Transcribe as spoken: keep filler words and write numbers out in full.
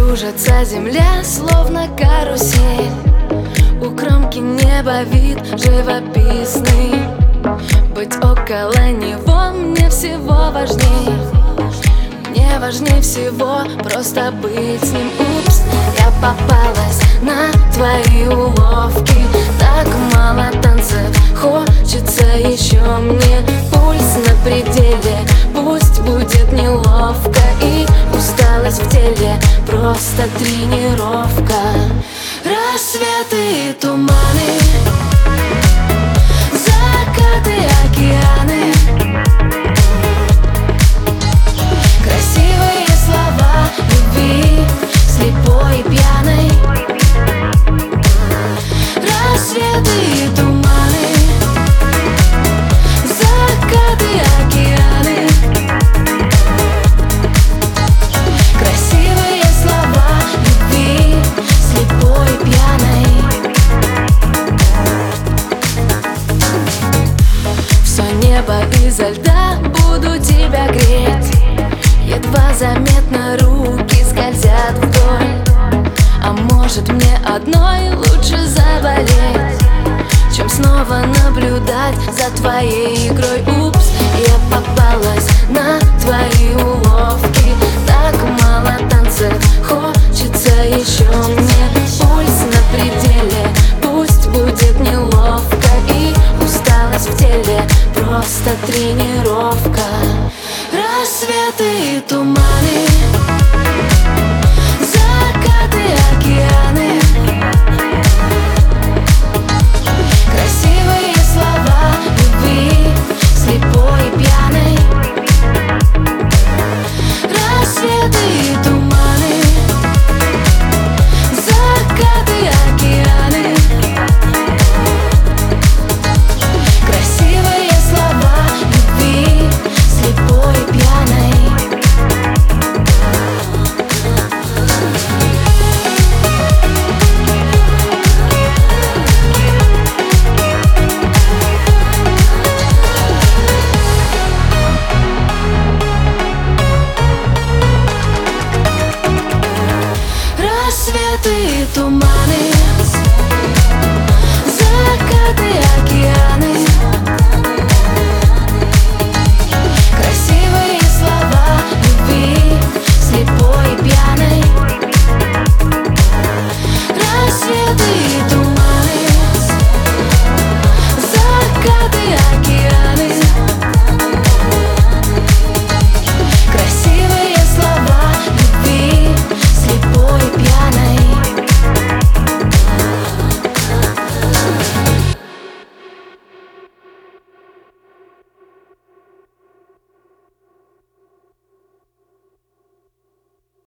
Кружится земля, словно карусель. У кромки неба вид живописный. Быть около него мне всего важней. Мне важнее всего просто быть с ним. Упс, я попалась на твои уловки. Так мало танцев, хочется еще мне. Пульс на пределе, пусть будет неловко. И усталость в теле, просто тренировка. Рассветы и туманы, закаты, океаны. Красивые слова любви, слепой и пьяной. Рассветы и туманы, закаты, океаны. Красивые слова любви, слепой и пьяной. Все небо изо льда, буду тебя греть. Едва заметно руки скользят вдоль. А может мне одной лучше заболеть, чем снова наблюдать за твоей игрой. Упс, я попалась на твои уловки. Так мало танцев, хочется еще мне. Пульс на пределе, пусть будет неловко. И усталость в теле, просто тренировка. Рассветы и туман.